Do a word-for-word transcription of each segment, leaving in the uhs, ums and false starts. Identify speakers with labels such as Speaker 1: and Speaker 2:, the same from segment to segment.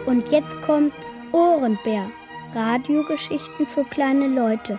Speaker 1: Und jetzt kommt Ohrenbär. Radiogeschichten für kleine Leute.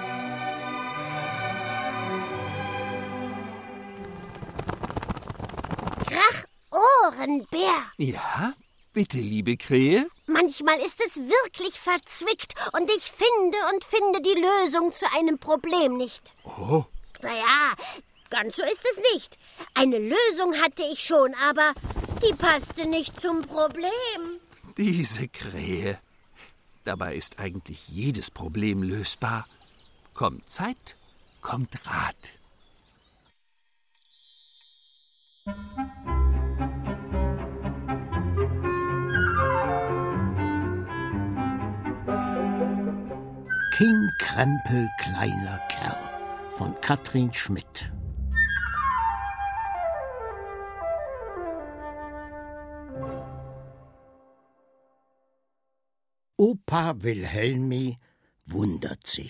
Speaker 2: Krach, Ohrenbär.
Speaker 3: Ja, bitte, liebe Krähe.
Speaker 2: Manchmal ist es wirklich verzwickt und ich finde und finde die Lösung zu einem Problem nicht.
Speaker 3: Oh.
Speaker 2: Naja, ganz so ist es nicht. Eine Lösung hatte ich schon, aber die passte nicht zum Problem.
Speaker 3: Diese Krähe. Dabei ist eigentlich jedes Problem lösbar. Kommt Zeit, kommt Rat.
Speaker 4: King Krempel, kleiner Kerl von Katrin Schmidt. Opa Wilhelmi wundert sich.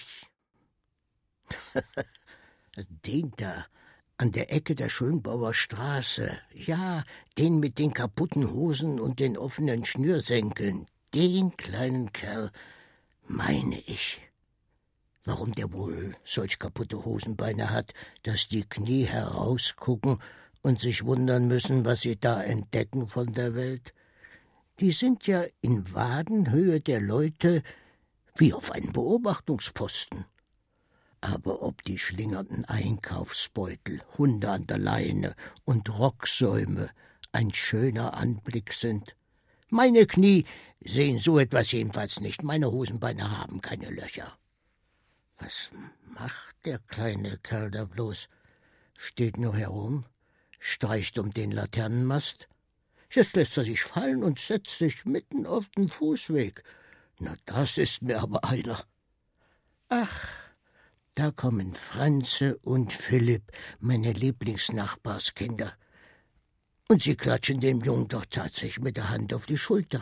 Speaker 4: Den da an der Ecke der Schönbauer Straße, ja, den mit den kaputten Hosen und den offenen Schnürsenkeln, den kleinen Kerl meine ich. Warum der wohl solch kaputte Hosenbeine hat, dass die Knie herausgucken und sich wundern müssen, was sie da entdecken von der Welt? Die sind ja in Wadenhöhe der Leute wie auf einem Beobachtungsposten. Aber ob die schlingernden Einkaufsbeutel, Hunde an der Leine und Rocksäume ein schöner Anblick sind? Meine Knie sehen so etwas jedenfalls nicht. Meine Hosenbeine haben keine Löcher. Was macht der kleine Kerl da bloß? Steht nur herum, streicht um den Laternenmast. Jetzt lässt er sich fallen und setzt sich mitten auf den Fußweg. Na, das ist mir aber einer. Ach, da kommen Franze und Philipp, meine Lieblingsnachbarskinder. Und sie klatschen dem Jungen doch tatsächlich mit der Hand auf die Schulter.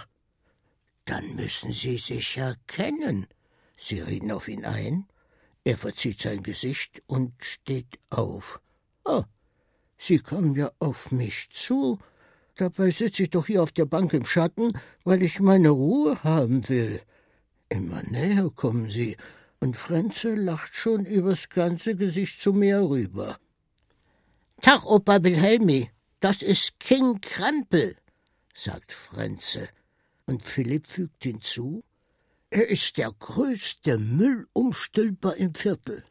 Speaker 4: Dann müssen sie sich ja kennen. Sie reden auf ihn ein. Er verzieht sein Gesicht und steht auf. Oh, sie kommen ja auf mich zu. Dabei sitze ich doch hier auf der Bank im Schatten, weil ich meine Ruhe haben will. Immer näher kommen sie, und Franze lacht schon übers ganze Gesicht zu mir rüber. »Tag, Opa Wilhelmi, das ist King Krempel«, sagt Franze, und Philipp fügt hinzu, »er ist der größte Müllumstülper im Viertel.«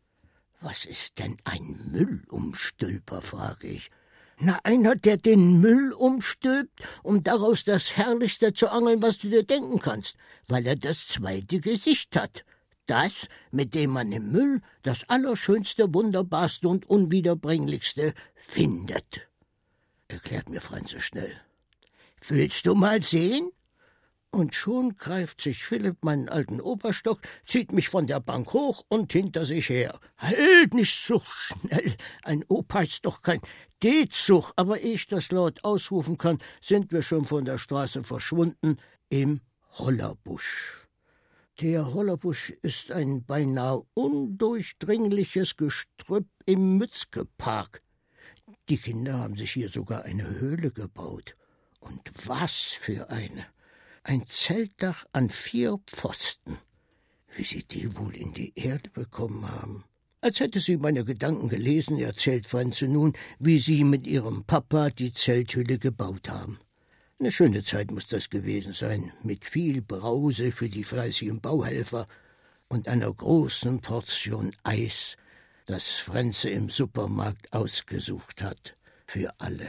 Speaker 4: »Was ist denn ein Müllumstülper?«, frage ich. »Na, einer, der den Müll umstülpt, um daraus das Herrlichste zu angeln, was du dir denken kannst, weil er das zweite Gesicht hat. Das, mit dem man im Müll das Allerschönste, Wunderbarste und Unwiederbringlichste findet«, erklärt mir Franze schnell. »Willst du mal sehen?« Und schon greift sich Philipp meinen alten Operstock, zieht mich von der Bank hoch und hinter sich her. »Halt nicht so schnell! Ein Opa ist doch kein D-Zug!« Aber ehe ich das laut ausrufen kann, sind wir schon von der Straße verschwunden im Hollerbusch. Der Hollerbusch ist ein beinahe undurchdringliches Gestrüpp im Mützkepark. Die Kinder haben sich hier sogar eine Höhle gebaut. Und was für eine! Ein Zeltdach an vier Pfosten. Wie sie die wohl in die Erde bekommen haben. Als hätte sie meine Gedanken gelesen, erzählt Franze nun, wie sie mit ihrem Papa die Zelthülle gebaut haben. Eine schöne Zeit muss das gewesen sein, mit viel Brause für die fleißigen Bauhelfer und einer großen Portion Eis, das Franze im Supermarkt ausgesucht hat, für alle.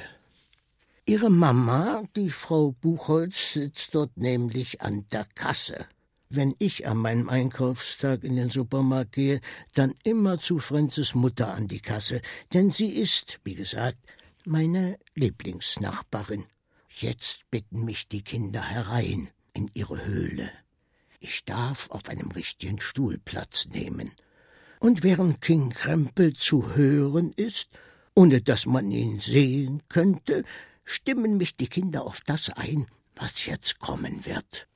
Speaker 4: Ihre Mama, die Frau Buchholz, sitzt dort nämlich an der Kasse. Wenn ich an meinem Einkaufstag in den Supermarkt gehe, dann immer zu Franzes Mutter an die Kasse, denn sie ist, wie gesagt, meine Lieblingsnachbarin. Jetzt bitten mich die Kinder herein in ihre Höhle. Ich darf auf einem richtigen Stuhl Platz nehmen. Und während King Krempel zu hören ist, ohne dass man ihn sehen könnte, stimmen mich die Kinder auf das ein, was jetzt kommen wird.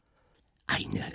Speaker 4: Eine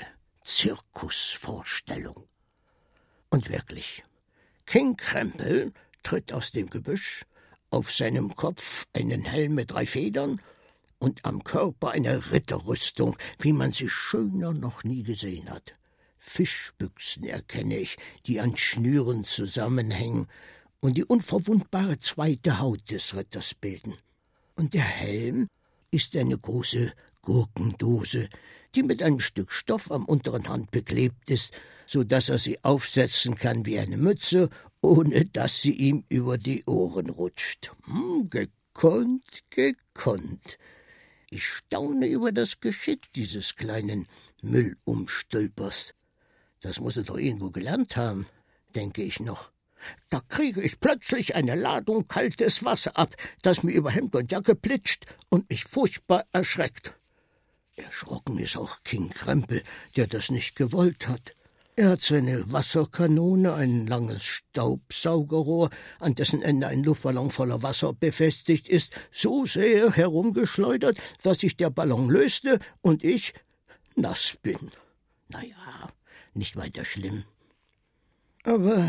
Speaker 4: Zirkusvorstellung. Und wirklich, King Krempel tritt aus dem Gebüsch, auf seinem Kopf einen Helm mit drei Federn, und am Körper eine Ritterrüstung, wie man sie schöner noch nie gesehen hat. Fischbüchsen erkenne ich, die an Schnüren zusammenhängen und die unverwundbare zweite Haut des Ritters bilden. Und der Helm ist eine große Gurkendose, die mit einem Stück Stoff am unteren Rand beklebt ist, so dass er sie aufsetzen kann wie eine Mütze, ohne dass sie ihm über die Ohren rutscht. Hm, gekonnt, gekonnt. Ich staune über das Geschick dieses kleinen Müllumstülpers. Das muss er doch irgendwo gelernt haben, denke ich noch. Da kriege ich plötzlich eine Ladung kaltes Wasser ab, das mir über Hemd und Jacke plitscht und mich furchtbar erschreckt. Erschrocken ist auch King Krempel, der das nicht gewollt hat. Er hat seine Wasserkanone, ein langes Staubsaugerrohr, an dessen Ende ein Luftballon voller Wasser befestigt ist, so sehr herumgeschleudert, dass sich der Ballon löste und ich nass bin. Na ja, nicht weiter schlimm. Aber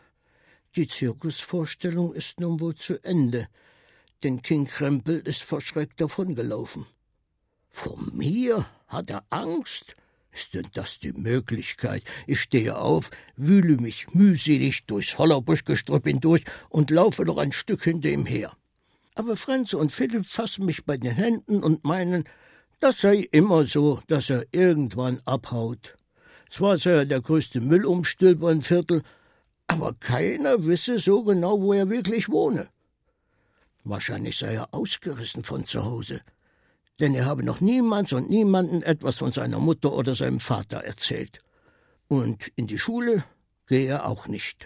Speaker 4: die Zirkusvorstellung ist nun wohl zu Ende, denn King Krempel ist verschreckt davongelaufen. Vor mir hat er Angst? Ist denn das die Möglichkeit? Ich stehe auf, wühle mich mühselig durchs Hollerbuschgestrüpp hindurch und laufe noch ein Stück hinter ihm her. Aber Frenze und Philipp fassen mich bei den Händen und meinen, das sei immer so, dass er irgendwann abhaut. Zwar sei er der größte Müllumstülper im Viertel, aber keiner wisse so genau, wo er wirklich wohne. Wahrscheinlich sei er ausgerissen von zu Hause, denn er habe noch niemals und niemanden etwas von seiner Mutter oder seinem Vater erzählt. Und in die Schule gehe er auch nicht.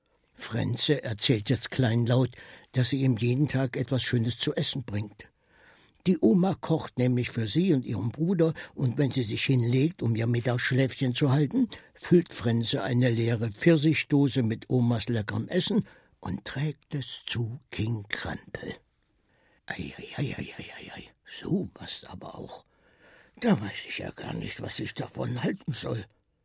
Speaker 4: Frenze erzählt jetzt kleinlaut, dass sie ihm jeden Tag etwas Schönes zu essen bringt. Die Oma kocht nämlich für sie und ihren Bruder, und wenn sie sich hinlegt, um ihr Mittagsschläfchen zu halten, füllt Frenze eine leere Pfirsiхдose mit Omas leckerem Essen und trägt es zu King Krempel. Ei, ei, ei, ei, ei, ei. So was aber auch. Da weiß ich ja gar nicht, was ich davon halten soll.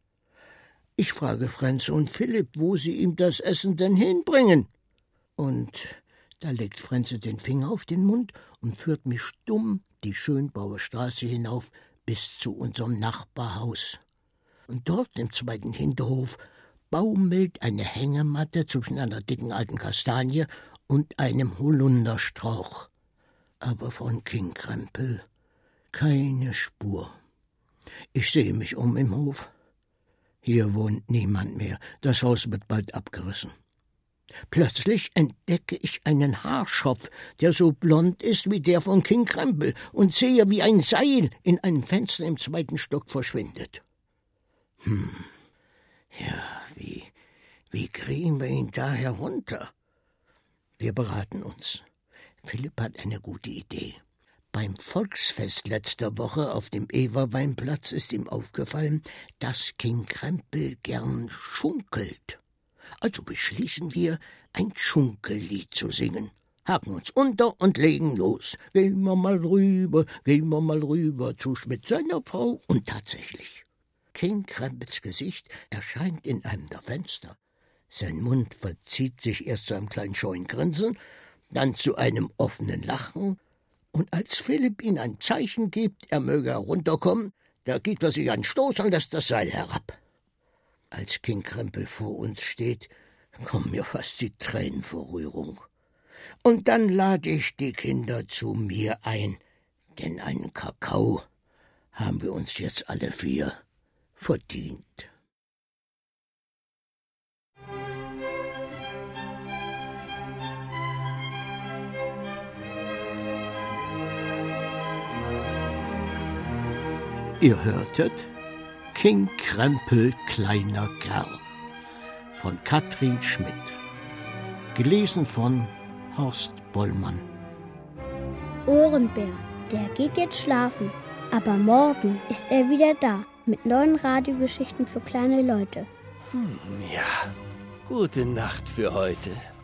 Speaker 4: Ich frage Frenze und Philipp, wo sie ihm das Essen denn hinbringen. Und da legt Frenze den Finger auf den Mund und führt mich stumm die Schönbauer Straße hinauf bis zu unserem Nachbarhaus. Und dort im zweiten Hinterhof baumelt eine Hängematte zwischen einer dicken alten Kastanie und einem Holunderstrauch. Aber von King Krempel keine Spur. Ich sehe mich um im Hof. Hier wohnt niemand mehr. Das Haus wird bald abgerissen. Plötzlich entdecke ich einen Haarschopf, der so blond ist wie der von King Krempel, und sehe, wie ein Seil in einem Fenster im zweiten Stock verschwindet. Hm, ja, wie, wie kriegen wir ihn da herunter? Wir beraten uns. Philipp hat eine gute Idee. Beim Volksfest letzter Woche auf dem Everweinplatz ist ihm aufgefallen, dass King Krempel gern schunkelt. Also beschließen wir, ein Schunkellied zu singen, haken uns unter und legen los. Gehen wir mal rüber, gehen wir mal rüber zu Schmidt seiner Frau. Und tatsächlich, King Krempels Gesicht erscheint in einem der Fenster. Sein Mund verzieht sich erst zu einem kleinen scheuen Grinsen, dann zu einem offenen Lachen, und als Philipp ihm ein Zeichen gibt, er möge herunterkommen, da gibt er sich einen Stoß und lässt das Seil herab. Als King Krempel vor uns steht, kommen mir fast die Tränen vor Rührung. Und dann lade ich die Kinder zu mir ein, denn einen Kakao haben wir uns jetzt alle vier verdient.
Speaker 3: Ihr hörtet King Krempel, kleiner Kerl von Katrin Schmidt, gelesen von Horst Bollmann.
Speaker 1: Ohrenbär, der geht jetzt schlafen, aber morgen ist er wieder da mit neuen Radiogeschichten für kleine Leute.
Speaker 3: Hm, ja, gute Nacht für heute.